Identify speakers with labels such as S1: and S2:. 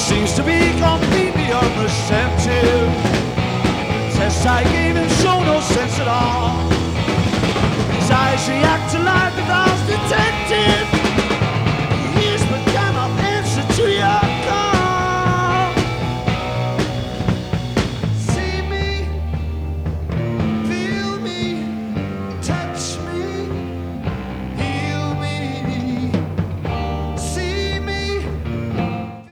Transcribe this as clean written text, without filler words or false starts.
S1: seems to be completely unreceptive. The tests I gave him show no sense at all. His eyes react to life without detective.